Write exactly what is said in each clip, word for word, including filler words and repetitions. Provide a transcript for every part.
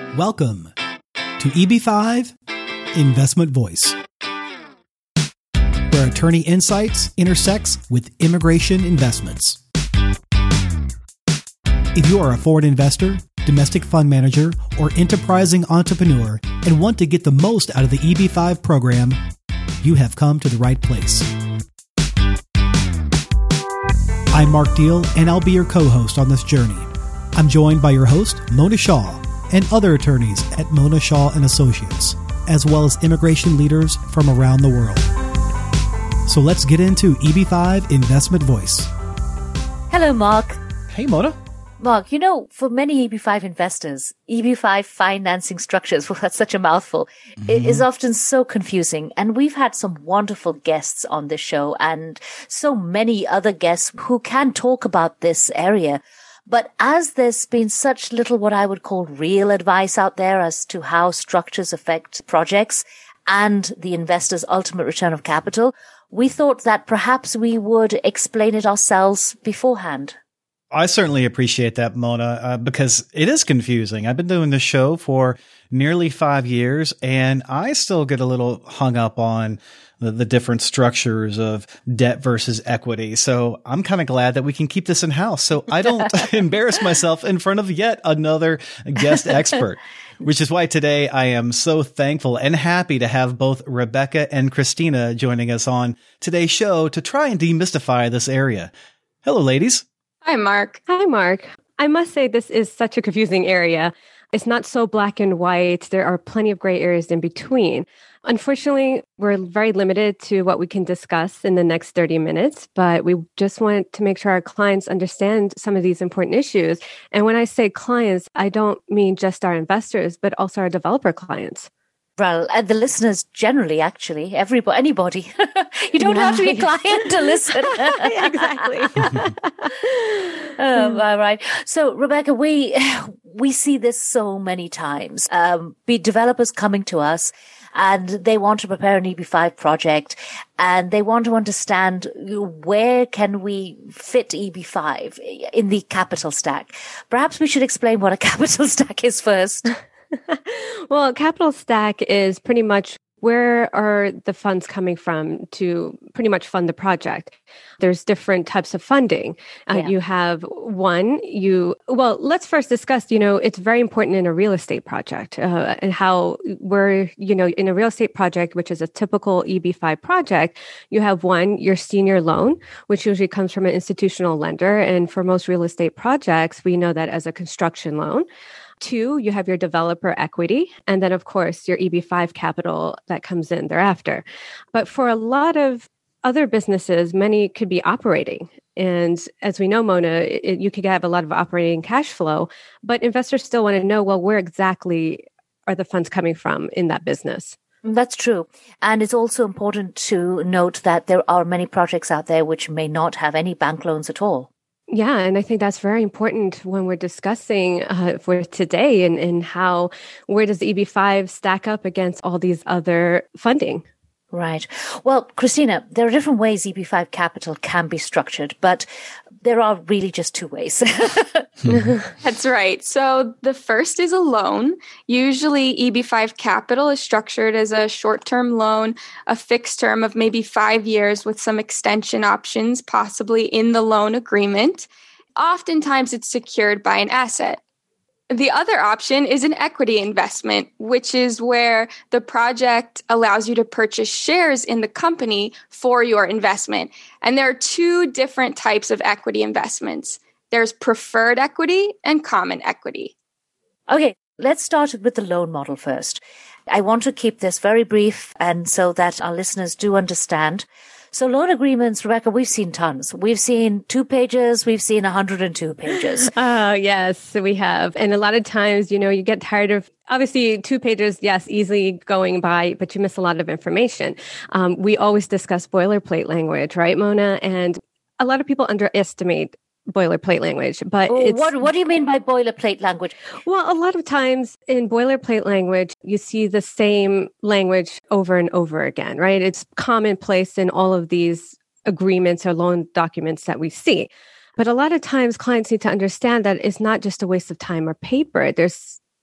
Welcome to E B five Investment Voice, where attorney insights intersects with immigration investments. If you are a foreign investor, domestic fund manager, or enterprising entrepreneur and want to get the most out of the E B five program, you have come to the right place. I'm Mark Deal, and I'll be your co-host on this journey. I'm joined by your host, Mona Shaw, and other attorneys at Mona Shaw and Associates, as well as immigration leaders from around the world. So let's get into E B five Investment Voice. Hello, Mark. Hey, Mona. Mark, you know, for many E B five investors, E B five financing structures, well, that's such a mouthful, mm-hmm. is often so confusing. And we've had some wonderful guests on this show and so many other guests who can talk about this area. But as there's been such little what I would call real advice out there as to how structures affect projects and the investor's ultimate return of capital, we thought that perhaps we would explain it ourselves beforehand. I certainly appreciate that, Mona, uh, because it is confusing. I've been doing this show for nearly five years, and I still get a little hung up on the, the different structures of debt versus equity. So I'm kind of glad that we can keep this in-house so I don't embarrass myself in front of yet another guest expert, which is why today I am so thankful and happy to have both Rebecca and Christina joining us on today's show to try and demystify this area. Hello, ladies. Hi, Mark. Hi, Mark. I must say this is such a confusing area. It's not so black and white. There are plenty of gray areas in between. Unfortunately, we're very limited to what we can discuss in the next thirty minutes, but we just want to make sure our clients understand some of these important issues. And when I say clients, I don't mean just our investors, but also our developer clients. Well, and the listeners generally, actually, everybody, anybody. You don't yeah. have to be a client to listen. Exactly. um, all right. So, Rebecca, we we see this so many times. Um, be developers coming to us, and they want to prepare an E B five project, and they want to understand where can we fit E B five in the capital stack. Perhaps we should explain what a capital stack is first. Well, capital stack is pretty much where are the funds coming from to pretty much fund the project. There's different types of funding. Uh, yeah. You have one, you, well, let's first discuss, you know, it's very important in a real estate project uh, and how we're, you know, in a real estate project, which is a typical E B five project, you have one, your senior loan, which usually comes from an institutional lender. And for most real estate projects, we know that as a construction loan. Two, you have your developer equity, and then, of course, your E B five capital that comes in thereafter. But for a lot of other businesses, many could be operating. And as we know, Mona, it, you could have a lot of operating cash flow, but investors still want to know, well, where exactly are the funds coming from in that business? That's true. And it's also important to note that there are many projects out there which may not have any bank loans at all. Yeah, and I think that's very important when we're discussing uh, for today and, and how, where does the E B five stack up against all these other funding? Right. Well, Christina, there are different ways E B five capital can be structured, but there are really just two ways. That's right. So the first is a loan. Usually E B five capital is structured as a short-term loan, a fixed term of maybe five years with some extension options, possibly in the loan agreement. Oftentimes it's secured by an asset. The other option is an equity investment, which is where the project allows you to purchase shares in the company for your investment. And there are two different types of equity investments. There's preferred equity and common equity. Okay, let's start with the loan model first. I want to keep this very brief and so that our listeners do understand. So loan agreements, Rebecca, we've seen tons. We've seen two pages. We've seen one hundred two pages. Oh, yes, we have. And a lot of times, you know, you get tired of, obviously, two pages, yes, easily going by, but you miss a lot of information. Um, we always discuss boilerplate language, right, Mona? And a lot of people underestimate boilerplate language, but it's, what what do you mean by boilerplate language? Well, a lot of times in boilerplate language, you see the same language over and over again, right? It's commonplace in all of these agreements or loan documents that we see. But a lot of times clients need to understand that it's not just a waste of time or paper. There's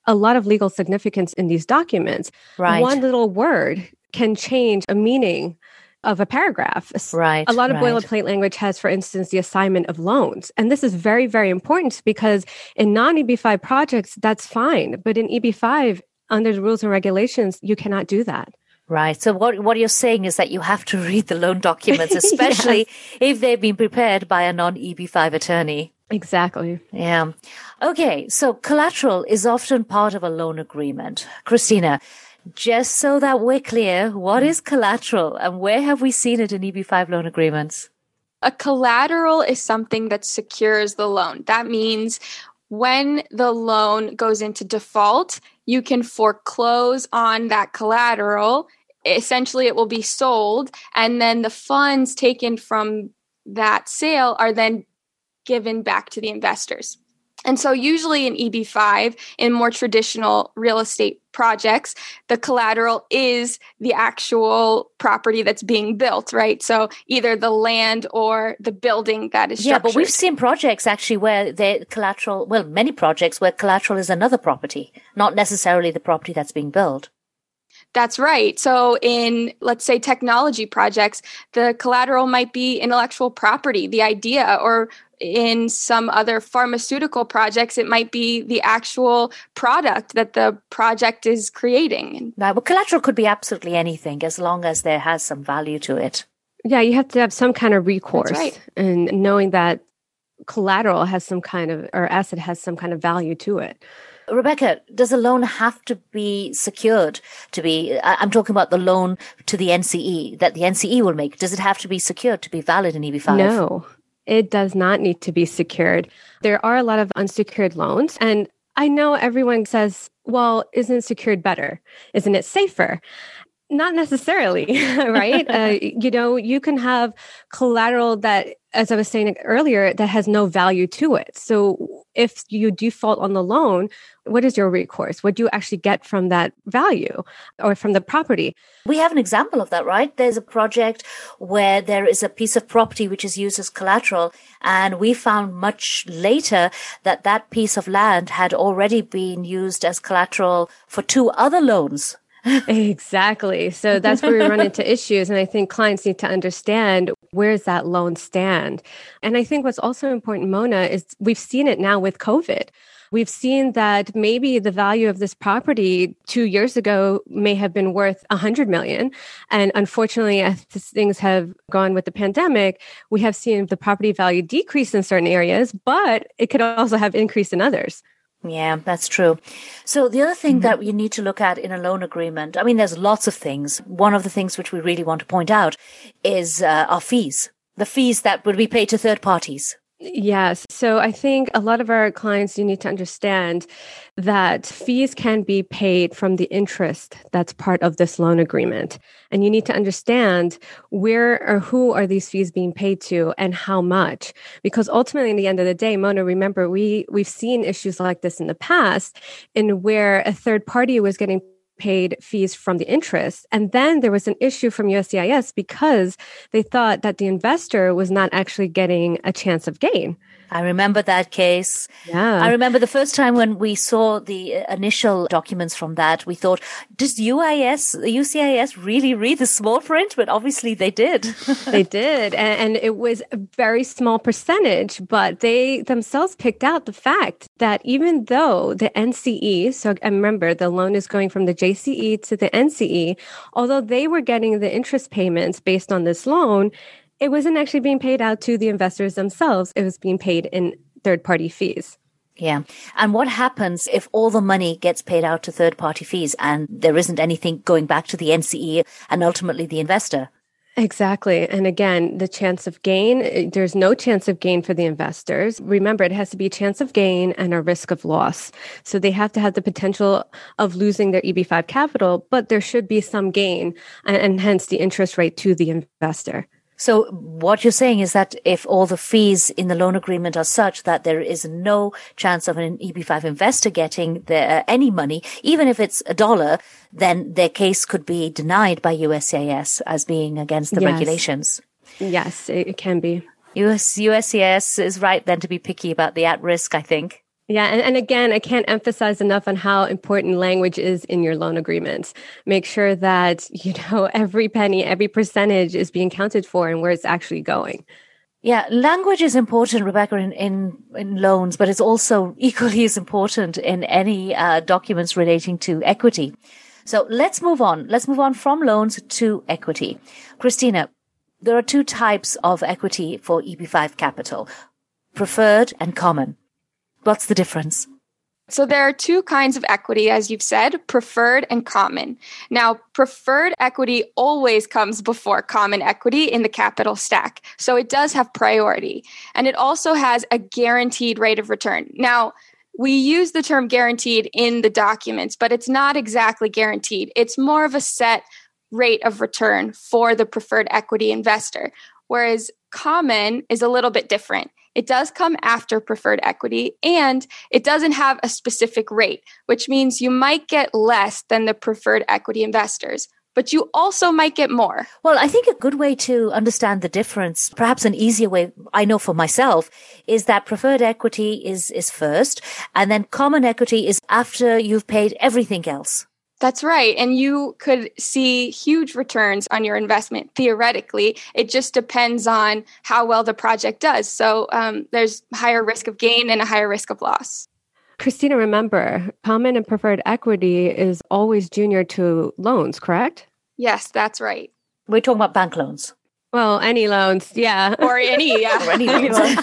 a lot of legal significance in these documents. Right. One little word can change a meaning of a paragraph. Right. A lot of right. boilerplate language has, for instance, the assignment of loans. And this is very, very important because in non-E B five projects, that's fine. But in E B five, under the rules and regulations, you cannot do that. Right. So what what you're saying is that you have to read the loan documents, especially yes. if they've been prepared by a non-E B five attorney. Exactly. Yeah. Okay. So collateral is often part of a loan agreement. Christina, just so that we're clear, what is collateral and where have we seen it in E B five loan agreements? A collateral is something that secures the loan. That means when the loan goes into default, you can foreclose on that collateral. Essentially, it will be sold, and then the funds taken from that sale are then given back to the investors. And so usually in E B five, in more traditional real estate projects, the collateral is the actual property that's being built, right? So either the land or the building that is structured. Yeah, but we've seen projects actually where the collateral, well, many projects where collateral is another property, not necessarily the property that's being built. That's right. So in, let's say, technology projects, the collateral might be intellectual property, the idea, or in some other pharmaceutical projects, it might be the actual product that the project is creating. Right. Well, collateral could be absolutely anything as long as there has some value to it. Yeah, you have to have some kind of recourse. That's right. And knowing that collateral has some kind of, or asset has some kind of value to it. Rebecca, does a loan have to be secured to be, I'm talking about the loan to the N C E that the N C E will make. Does it have to be secured to be valid in E B five? No, it does not need to be secured. There are a lot of unsecured loans. And I know everyone says, well, isn't secured better? Isn't it safer? Not necessarily, right? uh, you know, you can have collateral that, as I was saying earlier, that has no value to it. So if you default on the loan, what is your recourse? What do you actually get from that value or from the property? We have an example of that, right? There's a project where there is a piece of property which is used as collateral, and we found much later that that piece of land had already been used as collateral for two other loans. Exactly. So that's where we run into issues. And I think clients need to understand, where's that loan stand? And I think what's also important, Mona, is we've seen it now with COVID. We've seen that maybe the value of this property two years ago may have been worth one hundred million. And unfortunately, as things have gone with the pandemic, we have seen the property value decrease in certain areas, but it could also have increased in others. Yeah, that's true. So the other thing mm-hmm. that you need to look at in a loan agreement, I mean, there's lots of things. One of the things which we really want to point out is uh, our fees, the fees that would be paid to third parties. Yes. So I think a lot of our clients, you need to understand that fees can be paid from the interest that's part of this loan agreement. And you need to understand where or who are these fees being paid to and how much. Because ultimately, in the end of the day, Mona, remember, we, we've seen issues like this in the past in where a third party was getting paid fees from the interest. And then there was an issue from U S C I S because they thought that the investor was not actually getting a chance of gain. I remember that case. Yeah. I remember the first time when we saw the initial documents from that, we thought, does U I S, the U C I S really read the small print? But obviously they did. They did. And, and it was a very small percentage, but they themselves picked out the fact that even though the N C E, so I remember the loan is going from the J C E to the N C E, although they were getting the interest payments based on this loan, it wasn't actually being paid out to the investors themselves. It was being paid in third-party fees. Yeah. And what happens if all the money gets paid out to third-party fees and there isn't anything going back to the N C E and ultimately the investor? Exactly. And again, the chance of gain, there's no chance of gain for the investors. Remember, it has to be a chance of gain and a risk of loss. So they have to have the potential of losing their E B five capital, but there should be some gain and, and hence the interest rate to the investor. So what you're saying is that if all the fees in the loan agreement are such that there is no chance of an E B five investor getting the, uh, any money, even if it's a dollar, then their case could be denied by U S C I S as being against the yes. regulations. Yes, it, it can be. U S, U S C I S is right then to be picky about the at-risk, I think. Yeah. And, and again, I can't emphasize enough on how important language is in your loan agreements. Make sure that, you know, every penny, every percentage is being counted for and where it's actually going. Yeah, language is important, Rebecca, in, in, in loans, but it's also equally as important in any uh, documents relating to equity. So let's move on. Let's move on from loans to equity. Christina, there are two types of equity for E B five capital, preferred and common. What's the difference? So there are two kinds of equity, as you've said, preferred and common. Now, preferred equity always comes before common equity in the capital stack. So it does have priority. And it also has a guaranteed rate of return. Now, we use the term guaranteed in the documents, but it's not exactly guaranteed. It's more of a set rate of return for the preferred equity investor, whereas common is a little bit different. It does come after preferred equity, and it doesn't have a specific rate, which means you might get less than the preferred equity investors, but you also might get more. Well, I think a good way to understand the difference, perhaps an easier way, I know for myself, is that preferred equity is, is first, and then common equity is after you've paid everything else. That's right. And you could see huge returns on your investment, theoretically. It just depends on how well the project does. So um, there's higher risk of gain and a higher risk of loss. Christina, remember, common and preferred equity is always junior to loans, correct? Yes, that's right. We're talking about bank loans. Well, any loans, yeah. Or any, yeah. Or any loans.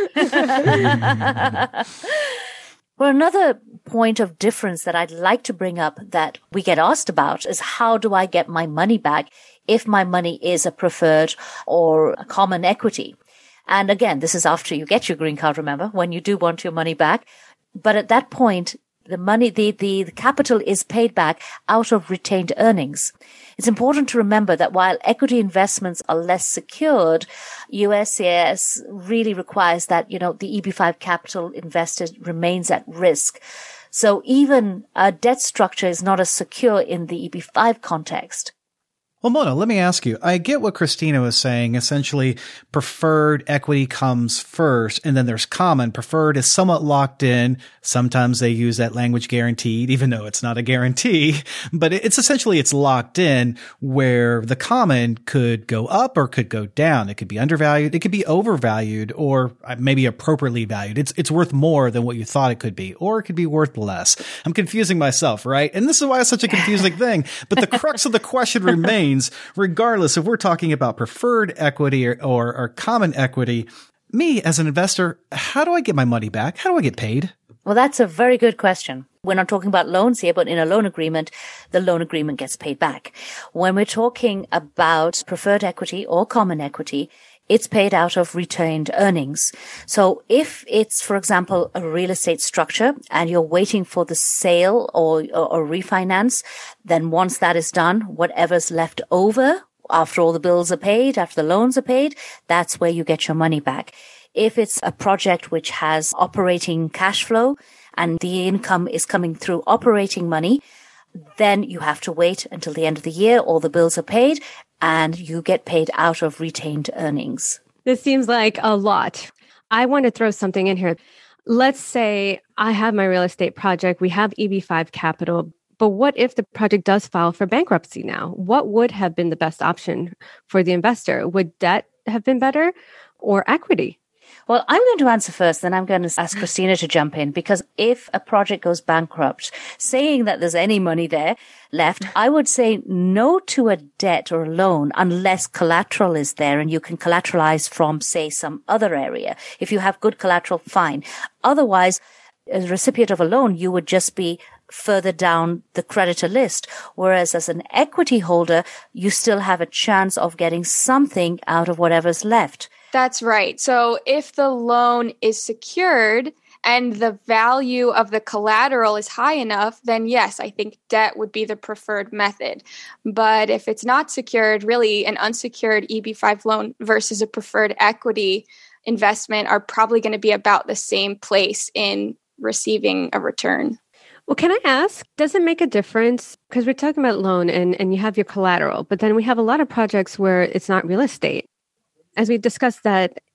Well, another point of difference that I'd like to bring up that we get asked about is how do I get my money back if my money is a preferred or a common equity? And again, this is after you get your green card, remember, when you do want your money back. But at that point, the money, the, the, the capital is paid back out of retained earnings. It's important to remember that while equity investments are less secured, U S C S really requires that, you know, the E B five capital invested remains at risk. So even a debt structure is not as secure in the E B five context. Well, Mona, let me ask you. I get what Christina was saying. Essentially, preferred equity comes first, and then there's common. Preferred is somewhat locked in. Sometimes they use that language guaranteed, even though it's not a guarantee. But it's essentially, it's locked in, where the common could go up or could go down. It could be undervalued. It could be overvalued, or maybe appropriately valued. It's, it's worth more than what you thought it could be, or it could be worth less. I'm confusing myself, right? And this is why it's such a confusing thing. But the crux of the question remains, regardless if we're talking about preferred equity or, or, or common equity, me as an investor, how do I get my money back? How do I get paid? Well, that's a very good question. We're not talking about loans here, but in a loan agreement, the loan agreement gets paid back. When we're talking about preferred equity or common equity, it's paid out of retained earnings. So if it's, for example, a real estate structure and you're waiting for the sale or, or, or refinance, then once that is done, whatever's left over after all the bills are paid, after the loans are paid, that's where you get your money back. If it's a project which has operating cash flow and the income is coming through operating money, then you have to wait until the end of the year, all the bills are paid, and you get paid out of retained earnings. This seems like a lot. I want to throw something in here. Let's say I have my real estate project. We have E B five capital, but what if the project does file for bankruptcy now? What would have been the best option for the investor? Would debt have been better or equity? Well, I'm going to answer first, then I'm going to ask Christina to jump in, because if a project goes bankrupt, saying that there's any money there left, I would say no to a debt or a loan unless collateral is there and you can collateralize from, say, some other area. If you have good collateral, fine. Otherwise, as a recipient of a loan, you would just be further down the creditor list. Whereas as an equity holder, you still have a chance of getting something out of whatever's left. That's right. So if the loan is secured and the value of the collateral is high enough, then yes, I think debt would be the preferred method. But if it's not secured, really an unsecured E B five loan versus a preferred equity investment are probably going to be about the same place in receiving a return. Well, can I ask, does it make a difference? Because we're talking about loan and, and you have your collateral, but then we have a lot of projects where it's not real estate. As we discussed that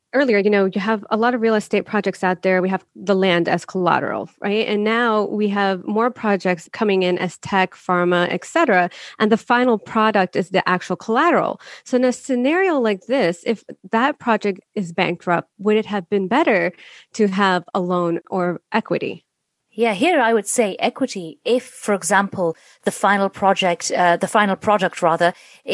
earlier, you know, you have a lot of real estate projects out there. We have the land as collateral, right? And now we have more projects coming in as tech, pharma, et cetera. And the final product is the actual collateral. So in a scenario like this, if that project is bankrupt, would it have been better to have a loan or equity? Yeah, here I would say equity. If, for example, the final project, uh, the final product rather,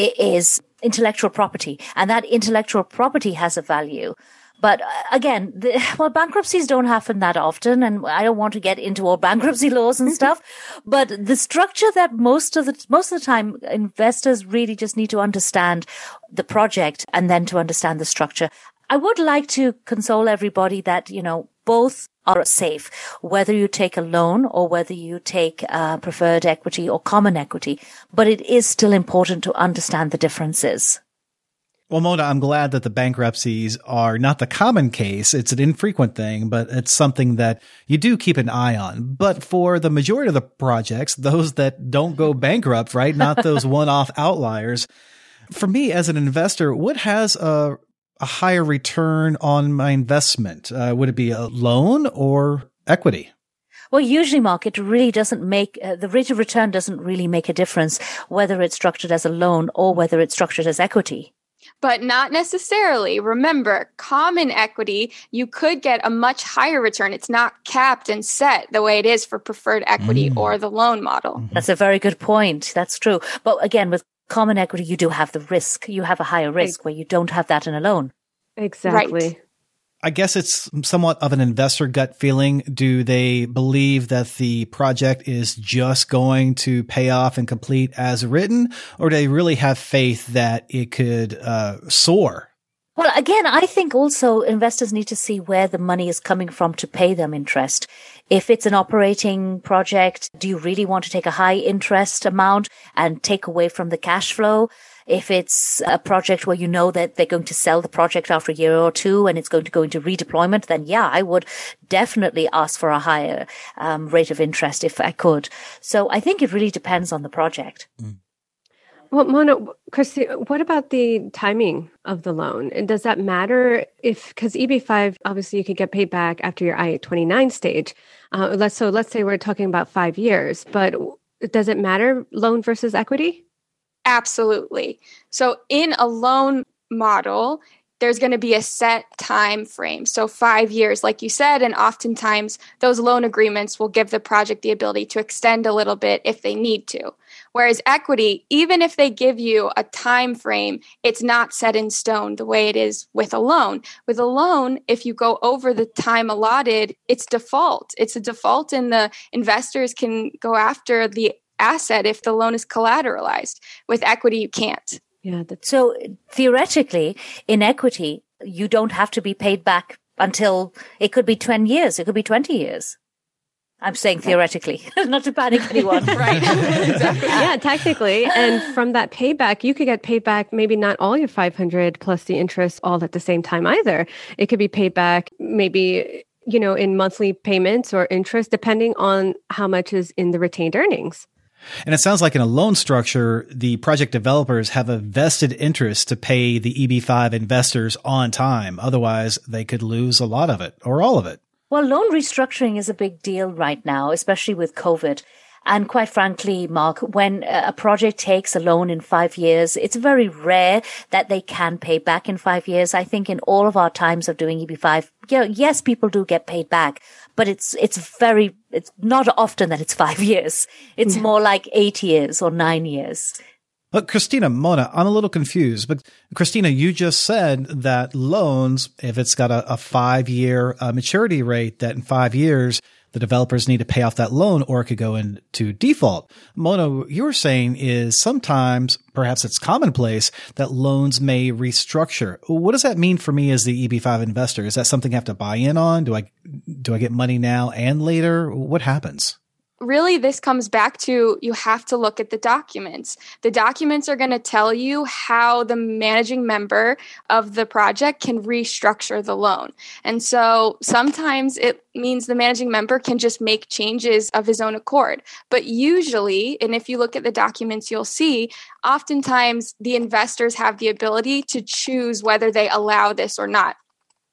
is intellectual property, and that intellectual property has a value. But uh, again, the, well, bankruptcies don't happen that often, and I don't want to get into all bankruptcy laws and stuff. But the structure that most of the most of the time investors really just need to understand the project and then to understand the structure. I would like to console everybody that, you know, both are safe, whether you take a loan or whether you take uh, preferred equity or common equity. But it is still important to understand the differences. Well, Mona, I'm glad that the bankruptcies are not the common case. It's an infrequent thing, but it's something that you do keep an eye on. But for the majority of the projects, those that don't go bankrupt, right? Not those one-off outliers. For me as an investor, what has a a higher return on my investment? Uh, would it be a loan or equity? Well, usually, Mark, it really doesn't make, uh, the rate of return doesn't really make a difference whether it's structured as a loan or whether it's structured as equity. But not necessarily. Remember, common equity, you could get a much higher return. It's not capped and set the way it is for preferred equity mm. or the loan model. That's a very good point. That's true. But again, with common equity, you do have the risk. You have a higher risk where you don't have that in a loan. Exactly. Right. I guess it's somewhat of an investor gut feeling. Do they believe that the project is just going to pay off and complete as written, or do they really have faith that it could uh, soar? Well, again, I think also investors need to see where the money is coming from to pay them interest. If it's an operating project, do you really want to take a high interest amount and take away from the cash flow? If it's a project where you know that they're going to sell the project after a year or two and it's going to go into redeployment, then yeah, I would definitely ask for a higher um, rate of interest if I could. So I think it really depends on the project. Mm. Well, Mona, Christy, what about the timing of the loan? And does that matter if, because E B five, obviously you could get paid back after your I eight twenty-nine stage. Uh, let's, so let's say we're talking about five years, but does it matter loan versus equity? Absolutely. So in a loan model, there's going to be a set time frame. So five years, like you said, and oftentimes those loan agreements will give the project the ability to extend a little bit if they need to. Whereas equity, even if they give you a time frame, it's not set in stone the way it is with a loan. With a loan, if you go over the time allotted, it's default. It's a default, and the investors can go after the asset if the loan is collateralized. With equity, you can't. Yeah. That's- so theoretically, in equity, you don't have to be paid back until it could be ten years. It could be twenty years. I'm saying theoretically, not to panic anyone. Right. Exactly. Yeah, technically. And from that payback, you could get paid back maybe not all your five hundred plus the interest all at the same time either. It could be paid back maybe, you know, in monthly payments or interest, depending on how much is in the retained earnings. And it sounds like in a loan structure, the project developers have a vested interest to pay the E B five investors on time. Otherwise, they could lose a lot of it or all of it. Well, loan restructuring is a big deal right now, especially with COVID. And quite frankly, Mark, when a project takes a loan in five years, it's very rare that they can pay back in five years. I think in all of our times of doing E B five, you know, yes, people do get paid back, but it's, it's very, it's not often that it's five years. It's more like eight years or nine years. But Christina, Mona, I'm a little confused. But Christina, you just said that loans, if it's got a, a five-year uh, maturity rate, that in five years, the developers need to pay off that loan or it could go into default. Mona, you were saying is sometimes, perhaps it's commonplace, that loans may restructure. What does that mean for me as the E B five investor? Is that something I have to buy in on? Do I, do I get money now and later? What happens? Really, this comes back to you have to look at the documents. The documents are going to tell you how the managing member of the project can restructure the loan. And so sometimes it means the managing member can just make changes of his own accord. But usually, and if you look at the documents, you'll see oftentimes the investors have the ability to choose whether they allow this or not.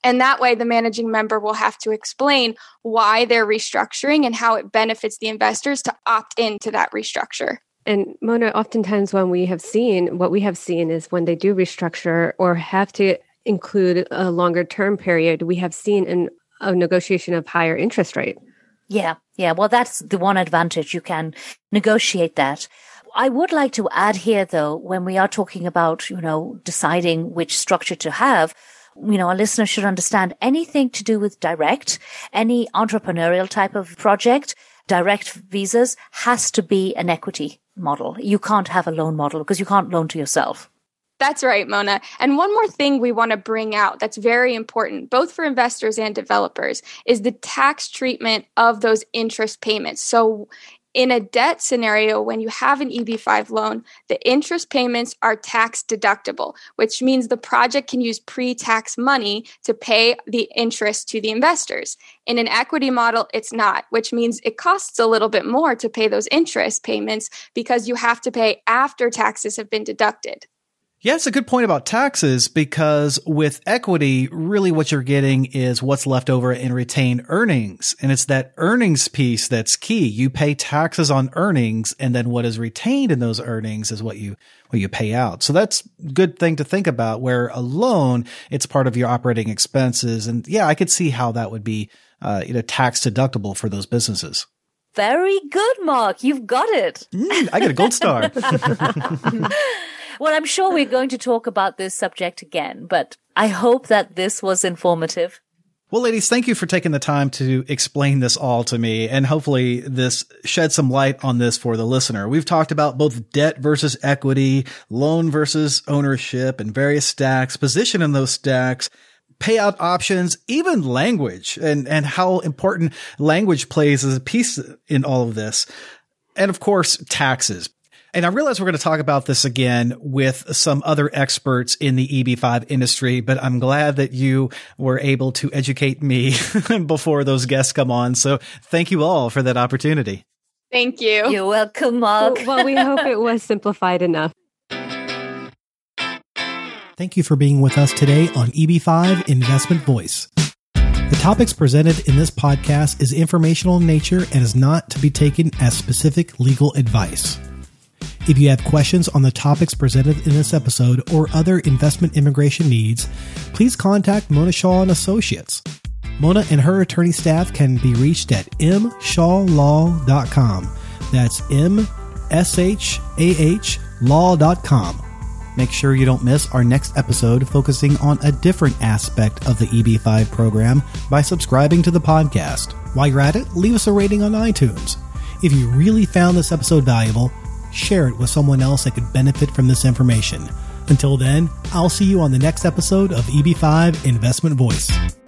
And that way, the managing member will have to explain why they're restructuring and how it benefits the investors to opt into that restructure. And Mona, oftentimes when we have seen, what we have seen is when they do restructure or have to include a longer term period, we have seen an, a negotiation of higher interest rate. Yeah, yeah. Well, that's the one advantage. You can negotiate that. I would like to add here, though, when we are talking about, you know, deciding which structure to have, you know, our listeners should understand anything to do with direct, any entrepreneurial type of project, direct visas has to be an equity model. You can't have a loan model because you can't loan to yourself. That's right, Mona. And one more thing we want to bring out that's very important, both for investors and developers, is the tax treatment of those interest payments. So in a debt scenario, when you have an E B five loan, the interest payments are tax deductible, which means the project can use pre-tax money to pay the interest to the investors. In an equity model, it's not, which means it costs a little bit more to pay those interest payments because you have to pay after taxes have been deducted. Yeah, it's a good point about taxes because with equity, really what you're getting is what's left over in retained earnings. And it's that earnings piece that's key. You pay taxes on earnings, and then what is retained in those earnings is what you what you pay out. So that's a good thing to think about, where a loan, it's part of your operating expenses. And yeah, I could see how that would be uh, you know, tax deductible for those businesses. Very good, Mark. You've got it. Mm, I get a gold star. Well, I'm sure we're going to talk about this subject again, but I hope that this was informative. Well, ladies, thank you for taking the time to explain this all to me, and hopefully this sheds some light on this for the listener. We've talked about both debt versus equity, loan versus ownership, and various stacks, position in those stacks, payout options, even language, and, and how important language plays as a piece in all of this. And of course, taxes. And I realize we're going to talk about this again with some other experts in the E B five industry, but I'm glad that you were able to educate me before those guests come on. So thank you all for that opportunity. Thank you. You're welcome, Mark. Well, well, we hope it was simplified enough. Thank you for being with us today on E B five Investment Voice. The topics presented in this podcast is informational in nature and is not to be taken as specific legal advice. If you have questions on the topics presented in this episode or other investment immigration needs, please contact Mona Shaw and Associates. Mona and her attorney staff can be reached at m shaw law dot com. That's M S H A H law dot com. Make sure you don't miss our next episode focusing on a different aspect of the E B five program by subscribing to the podcast. While you're at it, leave us a rating on iTunes. If you really found this episode valuable, share it with someone else that could benefit from this information. Until then, I'll see you on the next episode of E B five Investment Voice.